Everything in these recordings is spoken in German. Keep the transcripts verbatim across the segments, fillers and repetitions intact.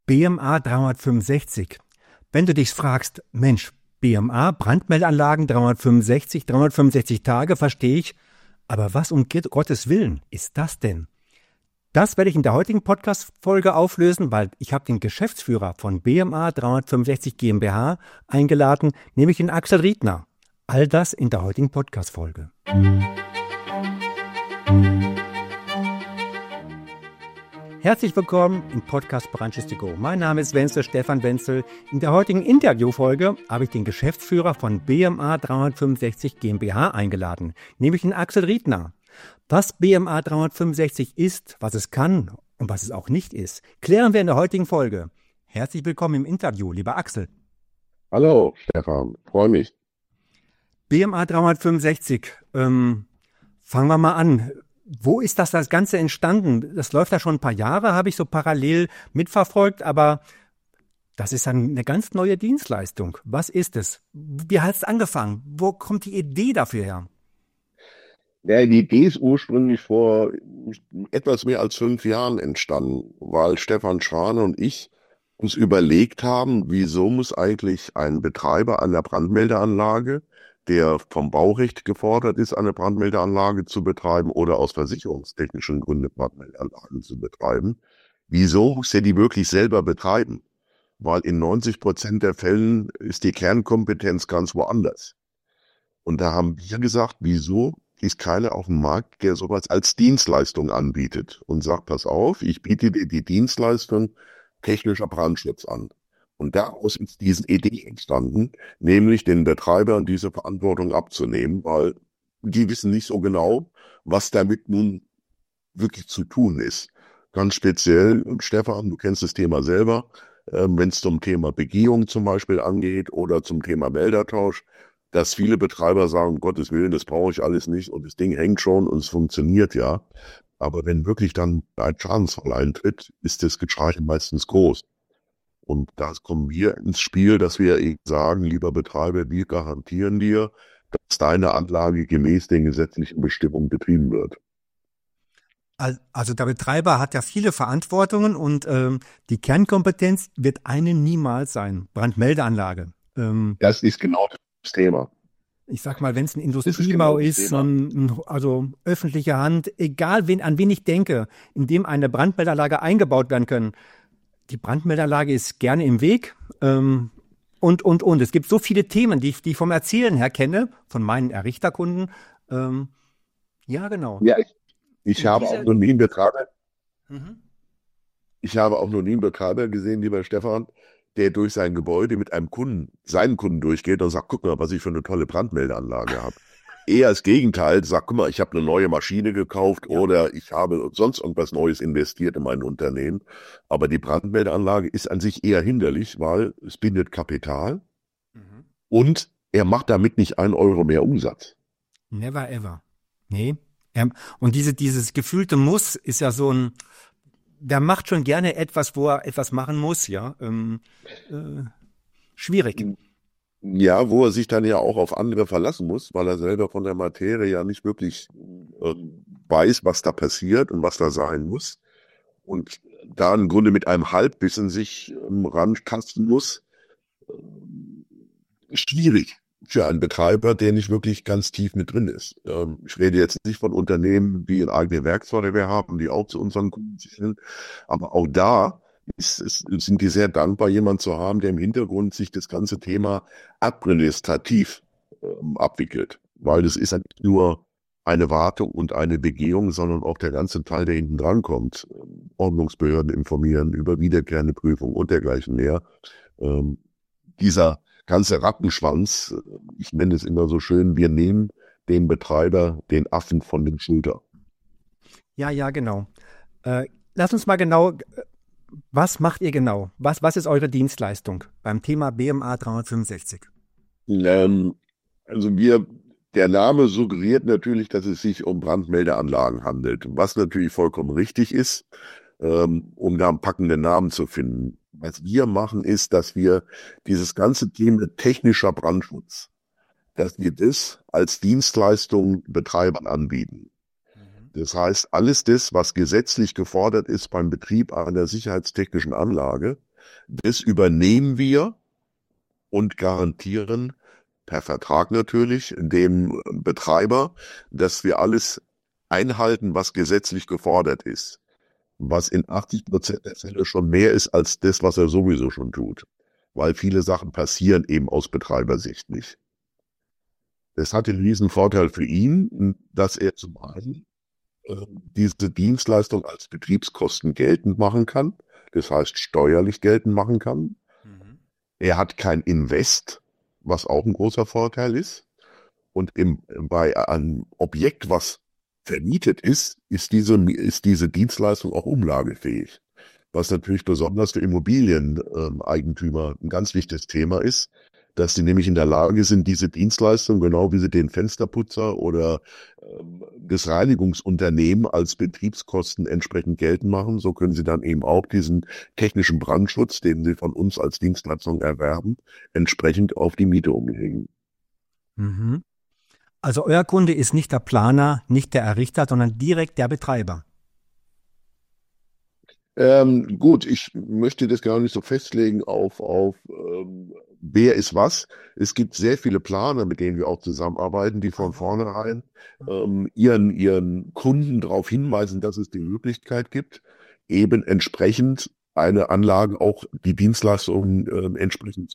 B M A dreihundertfünfundsechzig. Wenn du dich fragst, Mensch, B M A, Brandmeldeanlagen dreihundertfünfundsechzig, dreihundertfünfundsechzig Tage, verstehe ich. Aber was um Gottes Willen ist das denn? Das werde ich in der heutigen Podcast-Folge auflösen, weil ich habe den Geschäftsführer von B M A dreihundertfünfundsechzig GmbH eingeladen, nämlich den Axel Riedner. All das in der heutigen Podcast-Folge. Herzlich willkommen im Podcast Branches to Go. Mein Name ist Wenzel, Stefan Wenzel. In der heutigen Interviewfolge habe ich den Geschäftsführer von B M A dreihundertfünfundsechzig GmbH eingeladen, nämlich den Axel Riedner. Was B M A dreihundertfünfundsechzig ist, was es kann und was es auch nicht ist, klären wir in der heutigen Folge. Herzlich willkommen im Interview, lieber Axel. Hallo, Stefan, freue mich. B M A dreihundertfünfundsechzig, ähm, fangen wir mal an. Wo ist das, das Ganze entstanden? Das läuft ja schon ein paar Jahre, habe ich so parallel mitverfolgt, aber das ist eine ganz neue Dienstleistung. Was ist es? Wie hat es angefangen? Wo kommt die Idee dafür her? Ja, die Idee ist ursprünglich vor etwas mehr als fünf Jahren entstanden, weil Stefan Schrane und ich uns überlegt haben, wieso muss eigentlich ein Betreiber einer Brandmeldeanlage, der vom Baurecht gefordert ist, eine Brandmeldeanlage zu betreiben oder aus versicherungstechnischen Gründen Brandmeldeanlagen zu betreiben, wieso muss er die wirklich selber betreiben? Weil in neunzig Prozent der Fällen ist die Kernkompetenz ganz woanders. Und da haben wir gesagt, wieso ist keiner auf dem Markt, der sowas als Dienstleistung anbietet und sagt, pass auf, ich biete dir die Dienstleistung technischer Brandschutz an. Und daraus ist diese Idee entstanden, nämlich den Betreibern diese Verantwortung abzunehmen, weil die wissen nicht so genau, was damit nun wirklich zu tun ist. Ganz speziell, Stefan, du kennst das Thema selber, äh, wenn es zum Thema Begehung zum Beispiel angeht oder zum Thema Meldertausch, dass viele Betreiber sagen, um Gottes Willen, das brauche ich alles nicht und das Ding hängt schon und es funktioniert ja. Aber wenn wirklich dann ein Schadensfall eintritt, ist das Geschrei meistens groß. Und da kommen wir ins Spiel, dass wir eben sagen, lieber Betreiber, wir garantieren dir, dass deine Anlage gemäß den gesetzlichen Bestimmungen betrieben wird. Also der Betreiber hat ja viele Verantwortungen und ähm, die Kernkompetenz wird eine niemals sein, Brandmeldeanlage. Ähm, das ist genau das Thema. Ich sag mal, wenn es ein Industriebau ist, ist ein, also öffentliche Hand, egal wen, an wen ich denke, in dem eine Brandmeldeanlage eingebaut werden kann, die Brandmeldeanlage ist gerne im Weg ähm, und, und, und. Es gibt so viele Themen, die ich, die ich vom Erzählen her kenne, von meinen Errichterkunden. Ähm, ja, genau. Ja, ich, ich habe diese... auch noch nie einen Betreiber, mhm. ich habe auch noch nie einen Betreiber gesehen, lieber Stefan, der durch sein Gebäude mit einem Kunden, seinen Kunden durchgeht und sagt, guck mal, was ich für eine tolle Brandmeldeanlage habe. Eher das Gegenteil, sagt, guck mal, ich habe eine neue Maschine gekauft ja. oder ich habe sonst irgendwas Neues investiert in mein Unternehmen. Aber die Brandmeldeanlage ist an sich eher hinderlich, weil es bindet Kapital mhm. und er macht damit nicht einen Euro mehr Umsatz. Never ever. Nee. Und diese, dieses gefühlte Muss ist ja so ein, der macht schon gerne etwas, wo er etwas machen muss, ja. Ähm, äh, schwierig. Ja, wo er sich dann ja auch auf andere verlassen muss, weil er selber von der Materie ja nicht wirklich äh, weiß, was da passiert und was da sein muss. Und da im Grunde mit einem Halbwissen sich ähm, rantasten muss, äh, schwierig für einen Betreiber, der nicht wirklich ganz tief mit drin ist. Ähm, ich rede jetzt nicht von Unternehmen, die eine eigene Werkzeuge haben, die auch zu unseren Kunden sind, aber auch da Ist, ist, sind die sehr dankbar, jemanden zu haben, der im Hintergrund sich das ganze Thema administrativ ähm, abwickelt. Weil das ist ja nicht nur eine Wartung und eine Begehung, sondern auch der ganze Teil, der hinten dran kommt. Ordnungsbehörden informieren über wiederkehrende Prüfung und dergleichen mehr. Ähm, dieser ganze Rattenschwanz, ich nenne es immer so schön, wir nehmen dem Betreiber den Affen von den Schultern. Ja, ja, genau. Äh, lass uns mal genau... Was macht ihr genau? Was, was ist eure Dienstleistung beim Thema B M A dreihundertfünfundsechzig? Ähm, also wir, der Name suggeriert natürlich, dass es sich um Brandmeldeanlagen handelt, was natürlich vollkommen richtig ist, ähm, um da einen packenden Namen zu finden. Was wir machen, ist, dass wir dieses ganze Thema technischer Brandschutz, dass wir das als Dienstleistung Betreibern anbieten. Das heißt, alles das, was gesetzlich gefordert ist beim Betrieb einer sicherheitstechnischen Anlage, Das übernehmen wir und garantieren per Vertrag natürlich dem Betreiber, dass wir alles einhalten, was gesetzlich gefordert ist. Was in achtzig Prozent der Fälle schon mehr ist als das, was er sowieso schon tut. Weil viele Sachen passieren eben aus Betreibersicht nicht. Das hat den riesen Vorteil für ihn, dass er zum einen äh, diese Dienstleistung als Betriebskosten geltend machen kann, das heißt steuerlich geltend machen kann. Mhm. Er hat kein Invest, was auch ein großer Vorteil ist. Und im, bei einem Objekt, was vermietet ist, ist diese, ist diese Dienstleistung auch umlagefähig. Was natürlich besonders für Immobilieneigentümer ein ganz wichtiges Thema ist, dass sie nämlich in der Lage sind, diese Dienstleistung, genau wie sie den Fensterputzer oder ähm, das Reinigungsunternehmen als Betriebskosten entsprechend geltend machen. So können sie dann eben auch diesen technischen Brandschutz, den sie von uns als Dienstleistung erwerben, entsprechend auf die Miete umlegen. Mhm. Also euer Kunde ist nicht der Planer, nicht der Errichter, sondern direkt der Betreiber. Ähm, gut, ich möchte das gar nicht so festlegen auf, auf ähm, wer ist was. Es gibt sehr viele Planer, mit denen wir auch zusammenarbeiten, die von vornherein ähm, ihren, ihren Kunden darauf hinweisen, dass es die Möglichkeit gibt, eben entsprechend eine Anlage auch die Dienstleistungen ähm, entsprechend.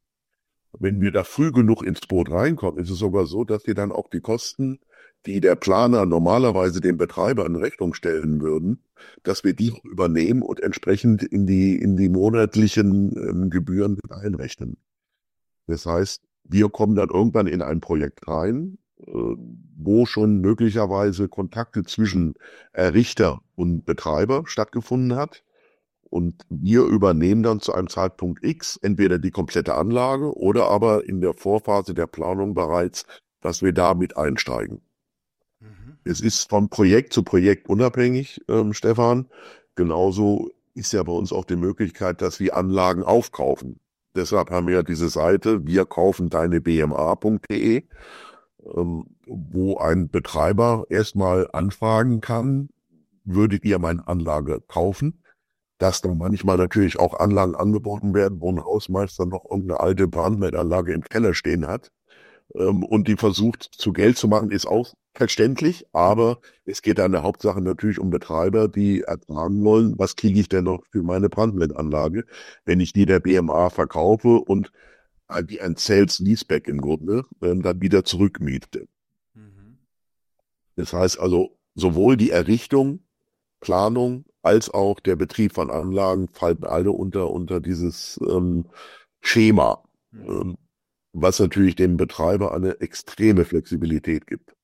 Wenn wir da früh genug ins Boot reinkommen, ist es sogar so, dass wir dann auch die Kosten, die der Planer normalerweise dem Betreiber in Rechnung stellen würden, dass wir die auch übernehmen und entsprechend in die, in die monatlichen ähm, Gebühren mit einrechnen. Das heißt, wir kommen dann irgendwann in ein Projekt rein, äh, wo schon möglicherweise Kontakte zwischen Errichter und Betreiber stattgefunden hat. Und wir übernehmen dann zu einem Zeitpunkt X entweder die komplette Anlage oder aber in der Vorphase der Planung bereits, dass wir da mit einsteigen. Mhm. Es ist von Projekt zu Projekt unabhängig, ähm, Stefan. Genauso ist ja bei uns auch die Möglichkeit, dass wir Anlagen aufkaufen. Deshalb haben wir ja diese Seite wir kaufen deine b m a punkt de, ähm, wo ein Betreiber erstmal anfragen kann, würdet ihr meine Anlage kaufen? Dass dann manchmal natürlich auch Anlagen angeboten werden, wo ein Hausmeister noch irgendeine alte Brandmeldanlage im Keller stehen hat ähm, und die versucht zu Geld zu machen, ist auch verständlich, aber es geht an der Hauptsache natürlich um Betreiber, die ertragen wollen, was kriege ich denn noch für meine Brandmeldanlage, wenn ich die der B M A verkaufe und wie ein Sales-Leaseback im Grunde ähm, dann wieder zurückmiete. Mhm. Das heißt also, sowohl die Errichtung, Planung als auch der Betrieb von Anlagen fallen alle unter, unter dieses ähm, Schema, mhm. ähm, was natürlich dem Betreiber eine extreme Flexibilität gibt.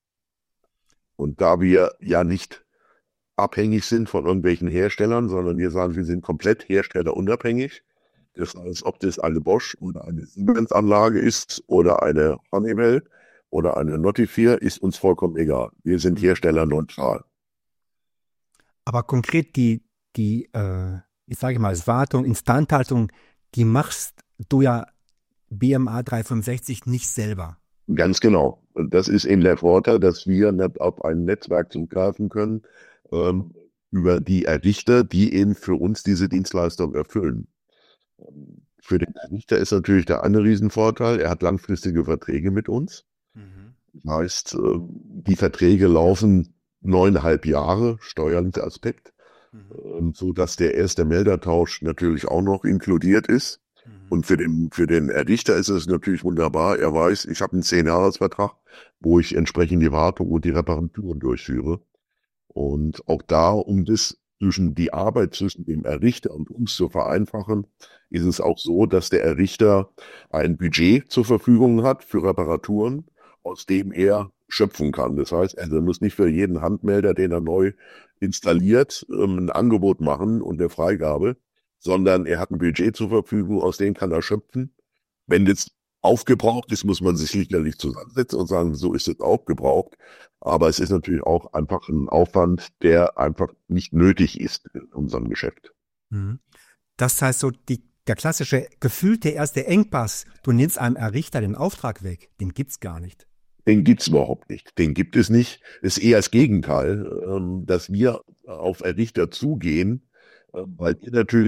Und da wir ja nicht abhängig sind von irgendwelchen Herstellern, sondern wir sagen, wir sind komplett herstellerunabhängig. Das heißt, ob das eine Bosch oder eine Siemens-Anlage ist oder eine Honeywell oder eine Notifier, ist uns vollkommen egal. Wir sind herstellerneutral. Aber konkret die, die äh, ich sage mal, Wartung, Instandhaltung, die machst du ja B M A dreihundertfünfundsechzig nicht selber. Ganz genau. Und das ist eben der Vorteil, dass wir nicht auf ein Netzwerk zugreifen können ähm, über die Errichter, die eben für uns diese Dienstleistung erfüllen. Für den Errichter ist natürlich der eine Riesenvorteil, er hat langfristige Verträge mit uns. Mhm. Das heißt, äh, die Verträge laufen neuneinhalb Jahre, steuerlicher Aspekt, mhm. so dass der erste Meldertausch natürlich auch noch inkludiert ist. Mhm. Und für den, für den Errichter ist es natürlich wunderbar. Er weiß, ich habe einen zehn-Jahres-Vertrag, wo ich entsprechend die Wartung und die Reparaturen durchführe. Und auch da, um das zwischen die Arbeit zwischen dem Errichter und uns zu vereinfachen, ist es auch so, dass der Errichter ein Budget zur Verfügung hat für Reparaturen, aus dem er schöpfen kann. Das heißt, er muss nicht für jeden Handmelder, den er neu installiert, ein Angebot machen und eine Freigabe, sondern er hat ein Budget zur Verfügung, aus dem kann er schöpfen. Wenn das aufgebraucht ist, muss man sich sicherlich zusammensetzen und sagen, so ist es aufgebraucht. Aber es ist natürlich auch einfach ein Aufwand, der einfach nicht nötig ist in unserem Geschäft. Das heißt so, die, der klassische gefühlte erste Engpass, du nimmst einem Errichter den Auftrag weg, den gibt's gar nicht. Den gibt's überhaupt nicht. Den gibt es nicht. Es ist eher das Gegenteil, dass wir auf Errichter zugehen, weil wir natürlich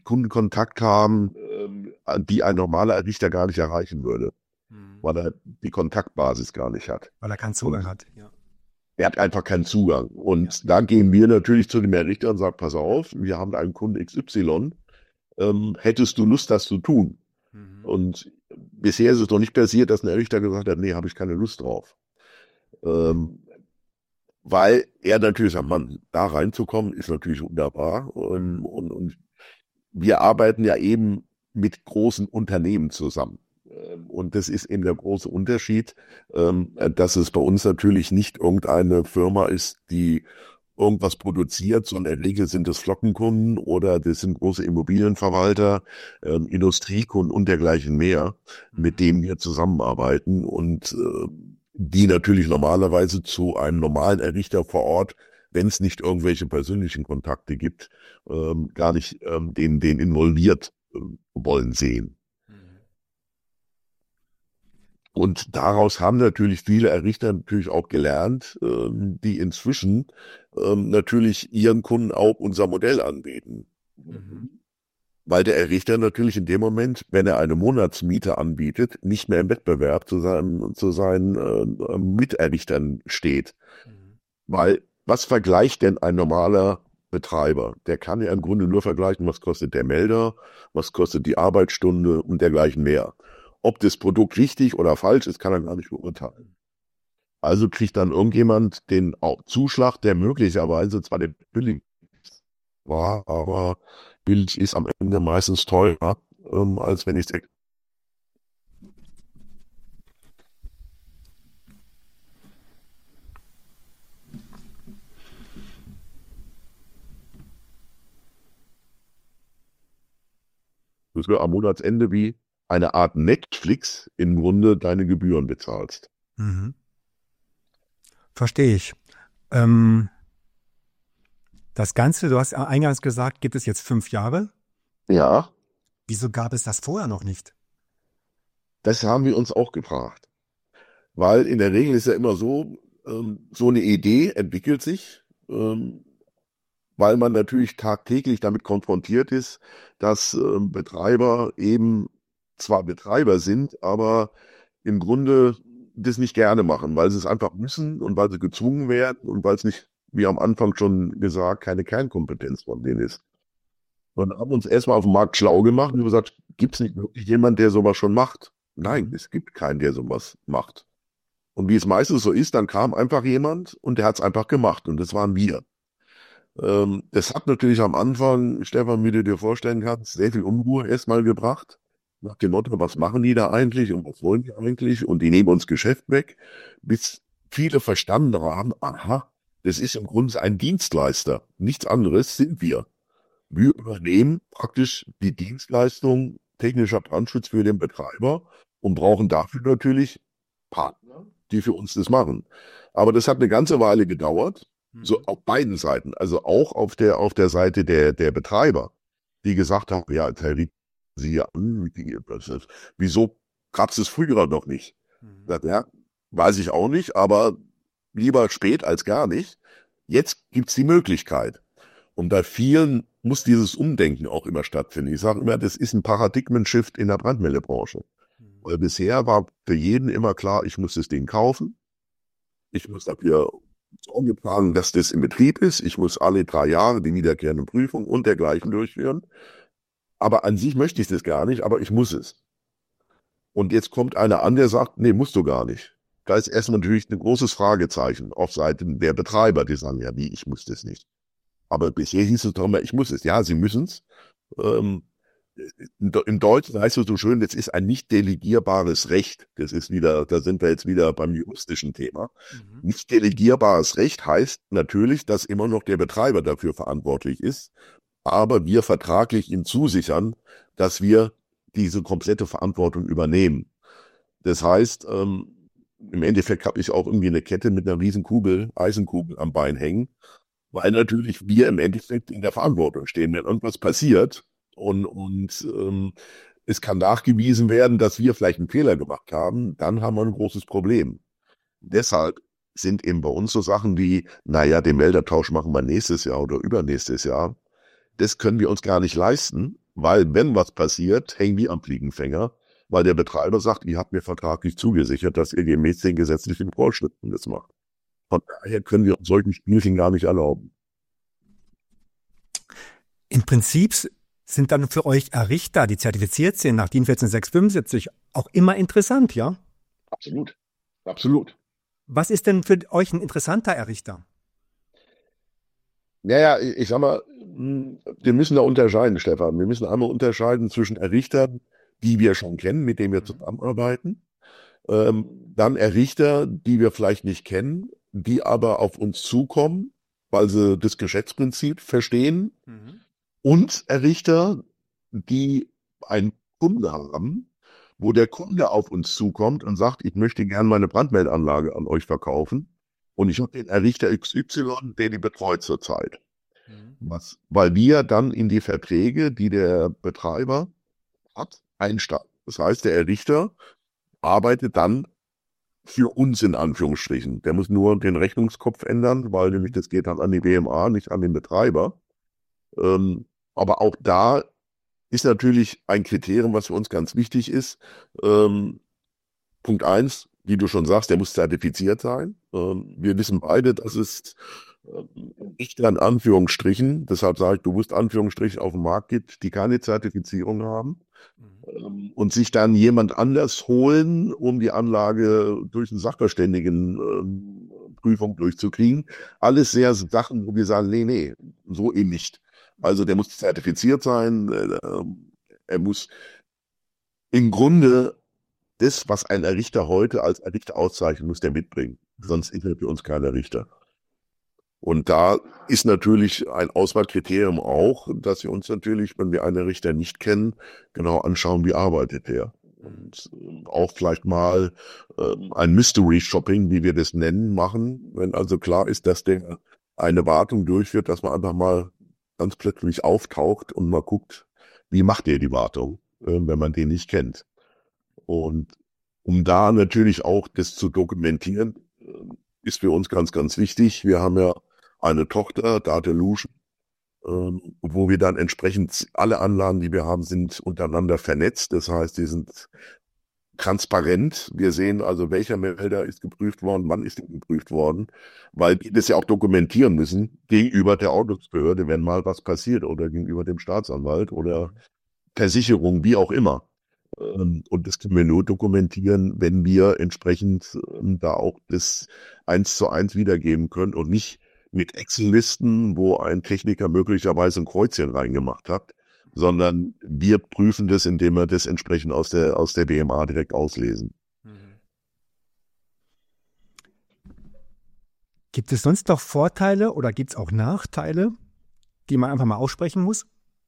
Kundenkontakt haben, ähm, die ein normaler Richter gar nicht erreichen würde, mhm. weil er die Kontaktbasis gar nicht hat. Weil er keinen Zugang und hat, ja. Er hat einfach keinen Zugang. Und ja. da gehen wir natürlich zu dem Herrn Richter und sagen, pass auf, wir haben einen Kunden X Y, ähm, hättest du Lust, das zu tun? Mhm. Und bisher ist es noch nicht passiert, dass ein Herr Richter gesagt hat, nee, habe ich keine Lust drauf. Ähm, weil er natürlich sagt, Mann, da reinzukommen, ist natürlich wunderbar. Und, und, und wir arbeiten ja eben mit großen Unternehmen zusammen. Und das ist eben der große Unterschied, dass es bei uns natürlich nicht irgendeine Firma ist, die irgendwas produziert, sondern in der Regel sind es Flockenkunden oder das sind große Immobilienverwalter, Industriekunden und dergleichen mehr, mit denen wir zusammenarbeiten und die natürlich normalerweise zu einem normalen Richter vor Ort, wenn es nicht irgendwelche persönlichen Kontakte gibt, gar nicht den, den involviert wollen sehen. Und daraus haben natürlich viele Richter natürlich auch gelernt, ähm, die inzwischen ähm, natürlich ihren Kunden auch unser Modell anbieten. Mhm. Weil der Richter natürlich in dem Moment, wenn er eine Monatsmiete anbietet, nicht mehr im Wettbewerb zu seinen, zu seinen äh, Miterrichtern steht. Mhm. Weil was vergleicht denn ein normaler Betreiber? Der kann ja im Grunde nur vergleichen, was kostet der Melder, was kostet die Arbeitsstunde und dergleichen mehr. Ob das Produkt richtig oder falsch ist, kann er gar nicht beurteilen. Also kriegt dann irgendjemand den Zuschlag, der möglicherweise zwar der billig war, aber billig ist am Ende meistens teurer, ähm, als wenn ich es. Das wäre am Monatsende wie eine Art Netflix im Grunde deine Gebühren bezahlst. Mhm. Verstehe ich. Ähm, das Ganze, du hast eingangs gesagt, gibt es jetzt fünf Jahre? Ja. Wieso gab es das vorher noch nicht? Das haben wir uns auch gefragt. Weil in der Regel ist ja immer so, ähm, so eine Idee entwickelt sich, ähm, weil man natürlich tagtäglich damit konfrontiert ist, dass ähm, Betreiber eben zwar Betreiber sind, aber im Grunde das nicht gerne machen, weil sie es einfach müssen und weil sie gezwungen werden und weil es nicht, wie am Anfang schon gesagt, keine Kernkompetenz von denen ist. Und haben uns erstmal auf dem Markt schlau gemacht und gesagt, gibt es nicht wirklich jemanden, der sowas schon macht? Nein, es gibt keinen, der sowas macht. Und wie es meistens so ist, dann kam einfach jemand und der hat es einfach gemacht und das waren wir. Ähm, das hat natürlich am Anfang, Stefan, wie du dir vorstellen kannst, sehr viel Unruhe erstmal gebracht. Nach dem Motto, was machen die da eigentlich und was wollen die eigentlich? Und die nehmen uns Geschäft weg, bis viele verstanden haben, aha, das ist im Grunde ein Dienstleister. Nichts anderes sind wir. Wir übernehmen praktisch die Dienstleistung technischer Brandschutz für den Betreiber und brauchen dafür natürlich Partner, die für uns das machen. Aber das hat eine ganze Weile gedauert, so auf beiden Seiten, also auch auf der auf der Seite der der Betreiber, die gesagt haben, ja, Herr Ried, Sie an, wieso gab es das früher noch nicht? Mhm. Ja, weiß ich auch nicht, aber lieber spät als gar nicht. Jetzt gibt's die Möglichkeit. Und bei vielen muss dieses Umdenken auch immer stattfinden. Ich sage immer, das ist ein Paradigmen-Shift in der Brandmeldebranche. Mhm. Weil bisher war für jeden immer klar, ich muss das Ding kaufen. Ich muss dafür Sorge tragen, dass das in Betrieb ist. Ich muss alle drei Jahre die wiederkehrende Prüfung und dergleichen durchführen. Aber an sich möchte ich das gar nicht, aber ich muss es. Und jetzt kommt einer an, der sagt, nee, musst du gar nicht. Da ist erstmal natürlich ein großes Fragezeichen auf Seiten der Betreiber, die sagen, ja, wie, ich muss das nicht. Aber bisher hieß es doch immer, ich muss es. Ja, sie müssen es. Ähm, Im Deutschen heißt es so schön, das ist ein nicht delegierbares Recht. Das ist wieder, da sind wir jetzt wieder beim juristischen Thema. Mhm. Nicht delegierbares Recht heißt natürlich, dass immer noch der Betreiber dafür verantwortlich ist, aber wir vertraglich ihm zusichern, dass wir diese komplette Verantwortung übernehmen. Das heißt, ähm, im Endeffekt habe ich auch irgendwie eine Kette mit einer riesen Kugel, Eisenkugel am Bein hängen, weil natürlich wir im Endeffekt in der Verantwortung stehen, wenn irgendwas passiert und, und ähm, es kann nachgewiesen werden, dass wir vielleicht einen Fehler gemacht haben, dann haben wir ein großes Problem. Deshalb sind eben bei uns so Sachen wie, naja, den Meldertausch machen wir nächstes Jahr oder übernächstes Jahr. Das können wir uns gar nicht leisten, Weil wenn was passiert, hängen die am Fliegenfänger, weil der Betreiber sagt, ihr habt mir vertraglich zugesichert, dass ihr gemäß den gesetzlichen Vorschriften das macht. Von daher können wir uns solchen Spielchen gar nicht erlauben. Im Prinzip sind dann für euch Errichter, die zertifiziert sind nach D I N vierzehn sechs fünfundsiebzig, auch immer interessant, ja? Absolut, absolut. Was ist denn für euch ein interessanter Errichter? Naja, ich, ich sag mal, wir müssen da unterscheiden, Stefan. Wir müssen einmal unterscheiden zwischen Errichtern, die wir schon kennen, mit denen wir zusammenarbeiten, ähm, dann Errichter, die wir vielleicht nicht kennen, die aber auf uns zukommen, weil sie das Geschäftsprinzip verstehen, mhm. und Errichter, die einen Kunde haben, wo der Kunde auf uns zukommt und sagt, ich möchte gerne meine Brandmeldeanlage an euch verkaufen und ich habe den Errichter X Y, den ich betreut zurzeit. Mhm. Was, weil wir dann in die Verträge, die der Betreiber hat, einsteigen. Das heißt, der Errichter arbeitet dann für uns in Anführungsstrichen. Der muss nur den Rechnungskopf ändern, weil nämlich das geht dann an die B M A, nicht an den Betreiber. Ähm, aber auch da ist natürlich ein Kriterium, was für uns ganz wichtig ist. Ähm, Punkt eins, wie du schon sagst, der muss zertifiziert sein. Ähm, wir wissen beide, dass es nicht in Anführungsstrichen, deshalb sage ich bewusst Anführungsstrichen, auf dem Markt gibt, die keine Zertifizierung haben, mhm. und sich dann jemand anders holen, um die Anlage durch eine Sachverständigenprüfung äh, durchzukriegen. Alles sehr Sachen, wo wir sagen, nee, nee, so eben nicht. Also der muss zertifiziert sein, äh, er muss im Grunde das, was ein Errichter heute als Errichter auszeichnet, muss der mitbringen. Sonst ist er für uns kein Errichter. Und da ist natürlich ein Auswahlkriterium auch, dass wir uns natürlich, wenn wir einen Richter nicht kennen, genau anschauen, wie arbeitet er. Und auch vielleicht mal ähm, ein Mystery Shopping, wie wir das nennen, machen, wenn also klar ist, dass der eine Wartung durchführt, dass man einfach mal ganz plötzlich auftaucht und mal guckt, wie macht der die Wartung, äh, wenn man den nicht kennt. Und um da natürlich auch das zu dokumentieren, äh, ist für uns ganz, ganz wichtig. Wir haben ja eine Tochter, Datelution, ähm, wo wir dann entsprechend, alle Anlagen, die wir haben, sind untereinander vernetzt. Das heißt, die sind transparent. Wir sehen also, welcher Melder ist geprüft worden, wann ist er geprüft worden, weil die das ja auch dokumentieren müssen gegenüber der Ordnungsbehörde, wenn mal was passiert, oder gegenüber dem Staatsanwalt oder Versicherung, wie auch immer. Und das können wir nur dokumentieren, wenn wir entsprechend da auch das eins zu eins wiedergeben können und nicht mit Excel-Listen, wo ein Techniker möglicherweise ein Kreuzchen reingemacht hat, sondern wir prüfen das, indem wir das entsprechend aus der, aus der B M A direkt auslesen. Gibt es sonst noch Vorteile oder gibt es auch Nachteile, die man einfach mal aussprechen muss?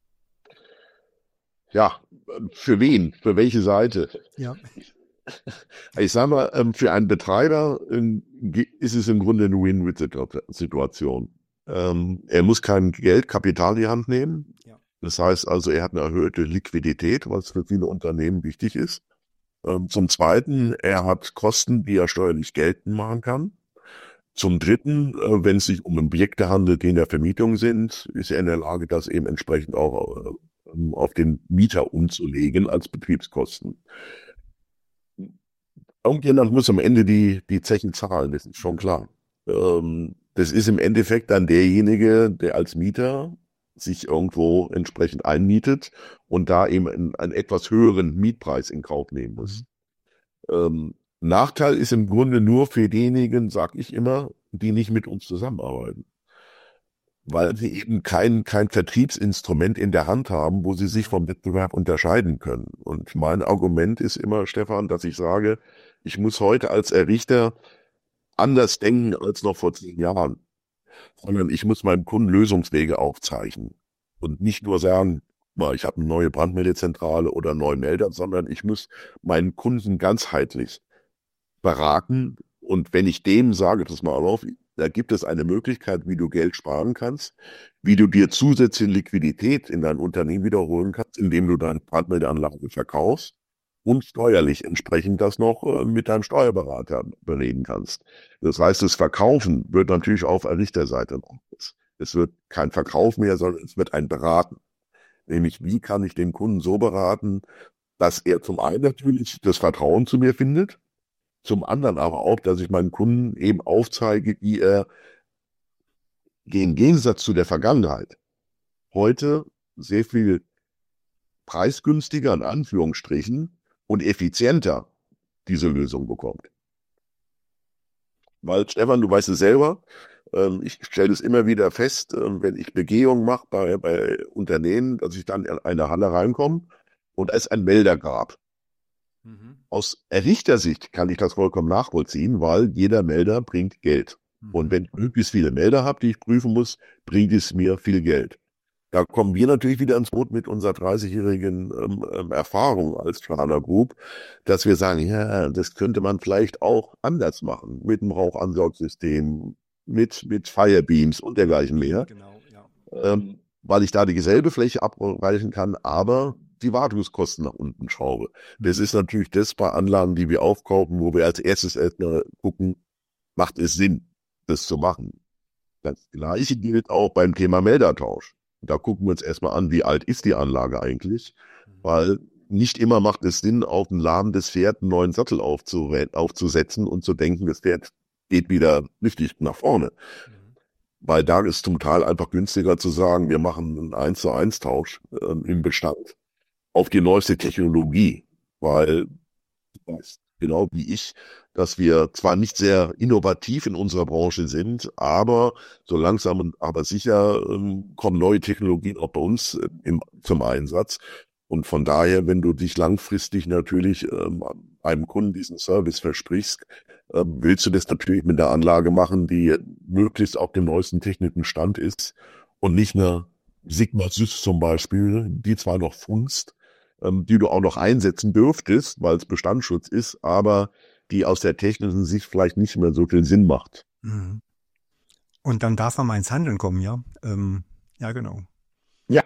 Ja, für wen? Für welche Seite? Ja. Ich sage mal, für einen Betreiber ist es im Grunde eine Win-Win-Situation. Er muss kein Geld, Kapital in die Hand nehmen. Ja. Das heißt also, er hat eine erhöhte Liquidität, was für viele Unternehmen wichtig ist. Zum Zweiten, er hat Kosten, die er steuerlich geltend machen kann. Zum Dritten, wenn es sich um Objekte handelt, die in der Vermietung sind, ist er in der Lage, das eben entsprechend auch auf den Mieter umzulegen als Betriebskosten. Irgendjemand muss am Ende die, die Zechen zahlen, das ist schon klar. Ähm, das ist im Endeffekt dann derjenige, der als Mieter sich irgendwo entsprechend einmietet und da eben einen, einen etwas höheren Mietpreis in Kauf nehmen muss. Ähm, Nachteil ist im Grunde nur für diejenigen, sag ich immer, die nicht mit uns zusammenarbeiten. Weil sie eben kein, kein Vertriebsinstrument in der Hand haben, wo sie sich vom Wettbewerb unterscheiden können. Und mein Argument ist immer, Stefan, dass ich sage, ich muss heute als Errichter anders denken als noch vor zehn Jahren. Sondern ich muss meinem Kunden Lösungswege aufzeichnen. Und nicht nur sagen, ich habe eine neue Brandmeldezentrale oder einen neuen Melder, sondern ich muss meinen Kunden ganzheitlich beraten. Und wenn ich dem sage, das mal auf, da gibt es eine Möglichkeit, wie du Geld sparen kannst, wie du dir zusätzliche Liquidität in dein Unternehmen wiederholen kannst, indem du deine Brandmeldeanlage verkaufst und steuerlich entsprechend das noch mit deinem Steuerberater bereden kannst. Das heißt, das Verkaufen wird natürlich auf Errichterseite noch. Es wird kein Verkauf mehr, sondern es wird ein Beraten. Nämlich, wie kann ich den Kunden so beraten, dass er zum einen natürlich das Vertrauen zu mir findet, zum anderen aber auch, dass ich meinen Kunden eben aufzeige, wie er im Gegensatz zu der Vergangenheit heute sehr viel preisgünstiger, in Anführungsstrichen, und effizienter diese Lösung bekommt. Weil, Stefan, du weißt es selber, ähm, ich stelle es immer wieder fest, äh, wenn ich Begehungen mache bei, bei Unternehmen, dass ich dann in eine Halle reinkomme und es ein Melder gab. Mhm. Aus Richtersicht kann ich das vollkommen nachvollziehen, weil jeder Melder bringt Geld. Mhm. Und wenn ich möglichst viele Melder habe, die ich prüfen muss, bringt es mir viel Geld. Da kommen wir natürlich wieder ins Boot mit unserer dreißigjährigen ähm, ähm, Erfahrung als Schneider Group, dass wir sagen, ja, das könnte man vielleicht auch anders machen, mit einem Rauchansaugsystem, mit, mit Firebeams und dergleichen mehr, Genau, ja. ähm, weil ich da dieselbe Fläche abreichen kann, aber die Wartungskosten nach unten schraube. Das ist natürlich das bei Anlagen, die wir aufkaufen, wo wir als erstes erstmal gucken, macht es Sinn, das zu machen. Das Gleiche gilt auch beim Thema Meldertausch. Da gucken wir uns erstmal an, wie alt ist die Anlage eigentlich, weil nicht immer macht es Sinn, auf ein lahmendes Pferd einen neuen Sattel aufzu- aufzusetzen und zu denken, das Pferd geht wieder richtig nach vorne. Mhm. Weil da ist zum Teil einfach günstiger zu sagen, wir machen einen eins zu eins Tausch äh, im Bestand auf die neueste Technologie, weil du weißt genau wie ich, dass wir zwar nicht sehr innovativ in unserer Branche sind, aber so langsam und aber sicher ähm, kommen neue Technologien auch bei uns äh, im, zum Einsatz. Und von daher, wenn du dich langfristig natürlich ähm, einem Kunden diesen Service versprichst, äh, willst du das natürlich mit der Anlage machen, die möglichst auf dem neuesten technischen Stand ist und nicht eine Sigma Sys zum Beispiel, die zwar noch funzt, ähm, die du auch noch einsetzen dürftest, weil es Bestandsschutz ist, aber die aus der technischen Sicht vielleicht nicht mehr so viel Sinn macht. Mhm. Und dann darf man mal ins Handeln kommen, ja. Ähm, ja, genau. Ja.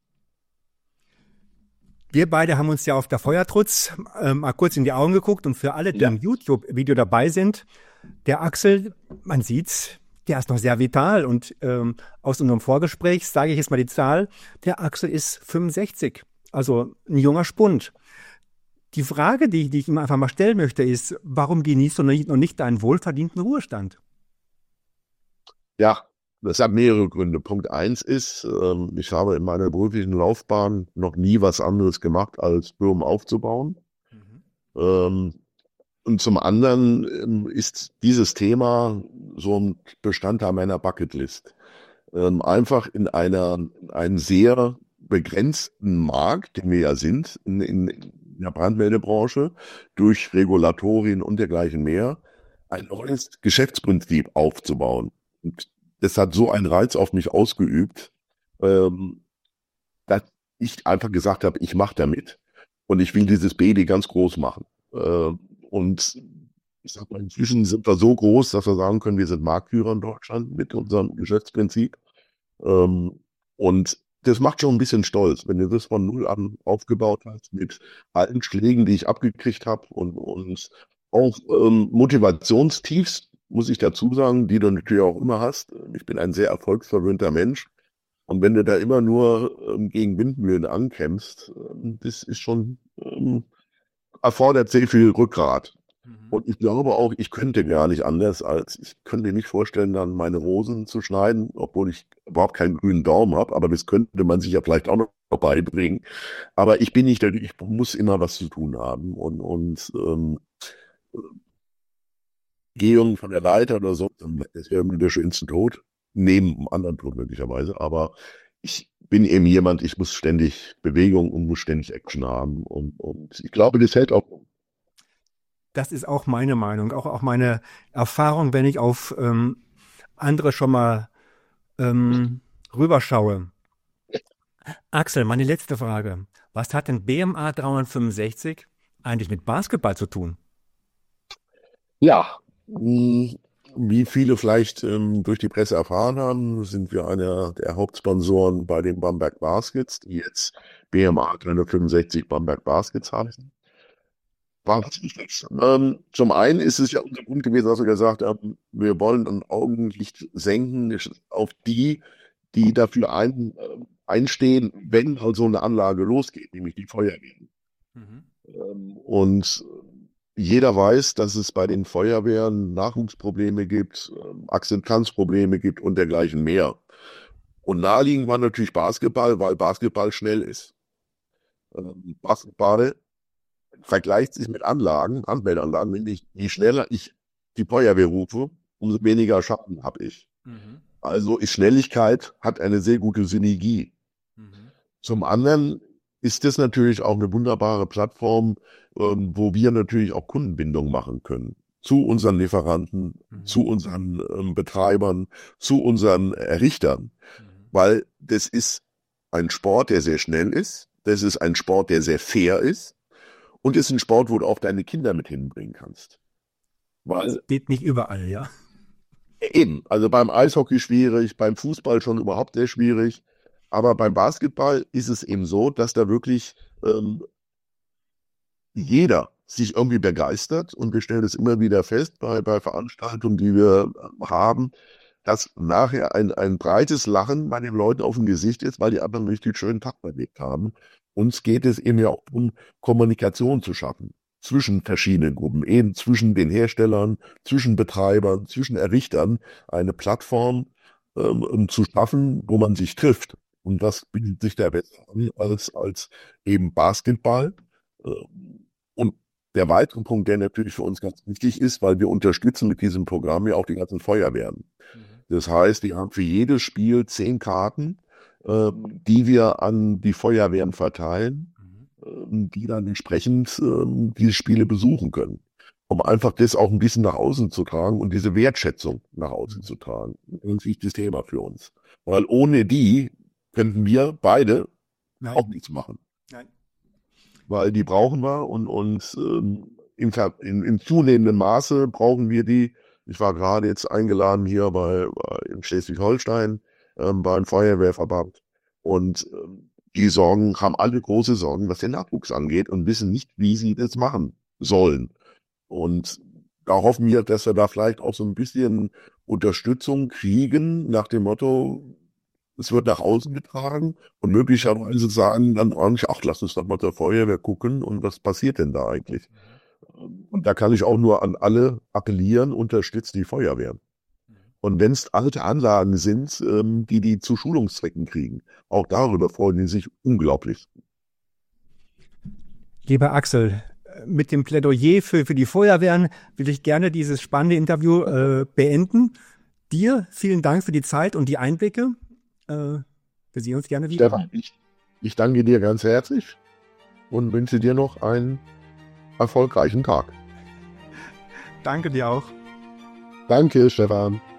Wir beide haben uns ja auf der Feuertrutz ähm, mal kurz in die Augen geguckt und für alle, die Ja. im YouTube-Video dabei sind, der Axel, man sieht's, der ist noch sehr vital und ähm, aus unserem Vorgespräch sage ich jetzt mal die Zahl, der Axel ist fünfundsechzig, also ein junger Spund. Die Frage, die, die ich ihm einfach mal stellen möchte, ist, warum genießt du noch nicht, noch nicht deinen wohlverdienten Ruhestand? Ja, das hat mehrere Gründe. Punkt eins ist, ähm, ich habe in meiner beruflichen Laufbahn noch nie was anderes gemacht, als Firmen aufzubauen. Mhm. Ähm, und zum anderen ähm, ist dieses Thema so ein Bestandteil meiner Bucketlist. Ähm, einfach in einer, in einem sehr begrenzten Markt, den wir ja sind, in, in, in der Brandmeldebranche, durch Regulatorien und dergleichen mehr, ein neues Geschäftsprinzip aufzubauen. Und das hat so einen Reiz auf mich ausgeübt, ähm, dass ich einfach gesagt habe, ich mache damit. Und ich will dieses Baby ganz groß machen. Äh, und ich sag mal, inzwischen sind wir so groß, dass wir sagen können, wir sind Marktführer in Deutschland mit unserem Geschäftsprinzip. Ähm, und das macht schon ein bisschen stolz, wenn du das von null an aufgebaut hast, mit allen Schlägen, die ich abgekriegt habe und, und auch ähm, Motivationstiefs, muss ich dazu sagen, die du natürlich auch immer hast. Ich bin ein sehr erfolgsverwöhnter Mensch. Und wenn du da immer nur ähm, gegen Windmühlen ankämpfst, ähm, das ist schon, ähm, erfordert sehr viel Rückgrat. Mhm. Und ich glaube auch, ich könnte gar nicht anders, als ich könnte nicht vorstellen, dann meine Rosen zu schneiden, obwohl ich überhaupt keinen grünen Daumen habe, aber das könnte man sich ja vielleicht auch noch beibringen. Aber ich bin nicht der, ich muss immer was zu tun haben und, und ähm, Gehung von der Leiter oder so, das wäre mir der schönste Tod, neben einem anderen Tod möglicherweise, aber ich bin eben jemand, ich muss ständig Bewegung und muss ständig Action haben und, und ich glaube, das hält auch. Das ist auch meine Meinung, auch, auch meine Erfahrung, wenn ich auf ähm, andere schon mal ähm, rüberschaue. Axel, meine letzte Frage. Was hat denn B M A dreihundertfünfundsechzig eigentlich mit Basketball zu tun? Ja, mh, wie viele vielleicht ähm, durch die Presse erfahren haben, sind wir einer der Hauptsponsoren bei den Bamberg Baskets, die jetzt B M A dreihundertfünfundsechzig Bamberg Baskets heißen. Was ist das? Ähm, zum einen ist es ja unser Grund gewesen, dass wir gesagt haben, wir wollen ein Augenlicht senken auf die, die dafür ein, einstehen, wenn also eine Anlage losgeht, nämlich die Feuerwehren. Mhm. Ähm, und jeder weiß, dass es bei den Feuerwehren Nachwuchsprobleme gibt, ähm, Akzeptanzprobleme gibt und dergleichen mehr. Und naheliegend war natürlich Basketball, weil Basketball schnell ist. Ähm, Basketball vergleicht sich mit Anlagen, Handmeldanlagen, wenn ich, je schneller ich die Feuerwehr rufe, umso weniger Schaden habe ich. Mhm. Also ist Schnelligkeit, hat eine sehr gute Synergie. Mhm. Zum anderen ist das natürlich auch eine wunderbare Plattform, ähm, wo wir natürlich auch Kundenbindung machen können. Zu unseren Lieferanten, Mhm. zu unseren ähm, Betreibern, zu unseren Errichtern. Mhm. Weil das ist ein Sport, der sehr schnell ist. Das ist ein Sport, der sehr fair ist. Und ist ein Sport, wo du auch deine Kinder mit hinbringen kannst. Weil Geht nicht überall, ja. eben, also beim Eishockey schwierig, beim Fußball schon überhaupt sehr schwierig. Aber beim Basketball ist es eben so, dass da wirklich ähm, jeder sich irgendwie begeistert. Und wir stellen es immer wieder fest bei, bei Veranstaltungen, die wir haben, dass nachher ein, ein breites Lachen bei den Leuten auf dem Gesicht ist, weil die einfach einen richtig schönen Tag erlebt haben. Uns geht es eben ja auch um Kommunikation zu schaffen zwischen verschiedenen Gruppen, eben zwischen den Herstellern, zwischen Betreibern, zwischen Errichtern, eine Plattform ähm, um zu schaffen, wo man sich trifft. Und das bietet sich da besser an als, als eben Basketball. Ähm, Und der weitere Punkt, der natürlich für uns ganz wichtig ist, weil wir unterstützen mit diesem Programm ja auch die ganzen Feuerwehren. Mhm. Das heißt, wir haben für jedes Spiel zehn Karten, ähm, die wir an die Feuerwehren verteilen, ähm, die dann entsprechend ähm, diese Spiele besuchen können. Um einfach das auch ein bisschen nach außen zu tragen und diese Wertschätzung nach außen zu tragen. Das ist ein wichtiges Thema für uns. Weil ohne die könnten wir beide Nein. auch nichts machen. Nein. Weil die brauchen wir und, und ähm, im, Ver- in, in zunehmendem Maße brauchen wir die. Ich war gerade jetzt eingeladen hier bei, bei in Schleswig-Holstein ähm, beim Feuerwehrverband und ähm, die Sorgen, haben alle große Sorgen, was den Nachwuchs angeht und wissen nicht, wie sie das machen sollen. Und da hoffen wir, dass wir da vielleicht auch so ein bisschen Unterstützung kriegen nach dem Motto, es wird nach außen getragen und möglicherweise sagen dann eigentlich, ach, lass uns doch mal zur Feuerwehr gucken und was passiert denn da eigentlich? Und da kann ich auch nur an alle appellieren, unterstützt die Feuerwehren. Und wenn es alte Anlagen sind, ähm, die die zu Schulungszwecken kriegen, auch darüber freuen die sich unglaublich. Lieber Axel, mit dem Plädoyer für, für die Feuerwehren will ich gerne dieses spannende Interview äh, beenden. Dir vielen Dank für die Zeit und die Einblicke. Äh, wir sehen uns gerne wieder. Stefan, ich, ich danke dir ganz herzlich und wünsche dir noch einen erfolgreichen Tag. Danke dir auch. Danke, Stefan.